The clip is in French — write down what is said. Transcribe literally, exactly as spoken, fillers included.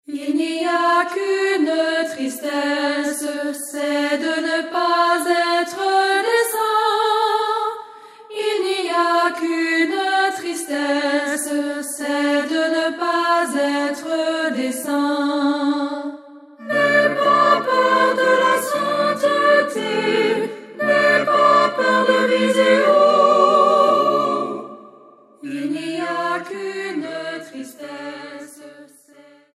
Il n'y a qu'une tristesse, c'est de ne pas être des saints. Il n'y a qu'une tristesse, c'est de ne pas être des saints.